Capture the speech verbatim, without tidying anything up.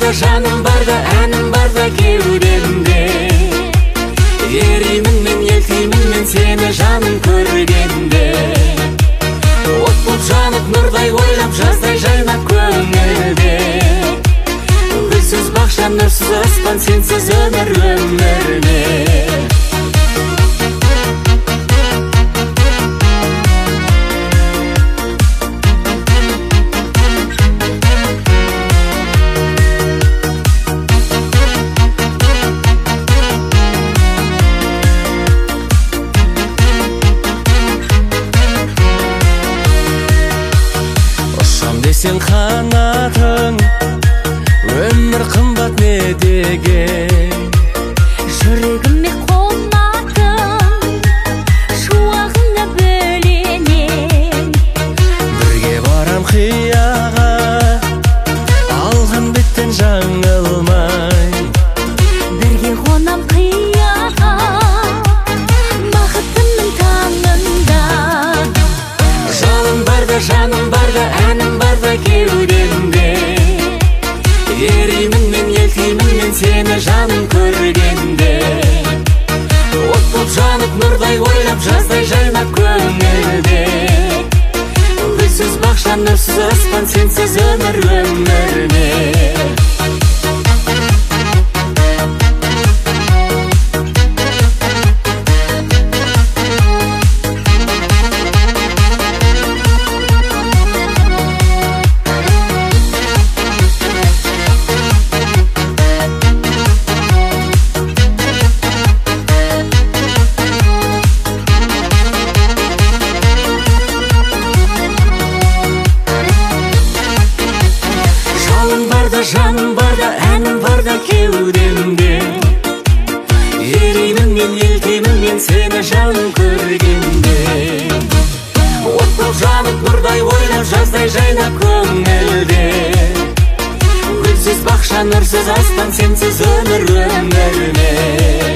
барда, жаным барда, әнім барда кеудемде. Еримін мен, елтеймін мен сені жаным көргенде. От болып жанып нұрдай ойлап, жаздай жайнап көңілде. Гүлсіз бақша, нұрсыз аспан, сенсіз өмір өмірде. Сен қанатың, өмір қымбат не деген. Жүрегіме қонатын, шуағыңа бөленем. Бірге барам қияға, алған беттен жаңылмай. Бірге қонам қияға, бақытымның таңында. Жалын барда, жаным барда, әнім барда кеудемде. Еримін мен, елтеймін мен сені жаным көргенде. От болып жанып нұрдай ойлап, жаздай жайнап көңілде. Гүлсіз бақша, нұрсыз аспан, сенсіз өмір өмірде. Жаным барда, әнім барда кеудемде. Еримін мен, елтеймін мен сені жаным көргенде. От болып жанып нұрдай ойлап, жаздай жайнап көңілде. Гүлсіз бақша, нұрсыз аспан, сенсіз өмір өмірде.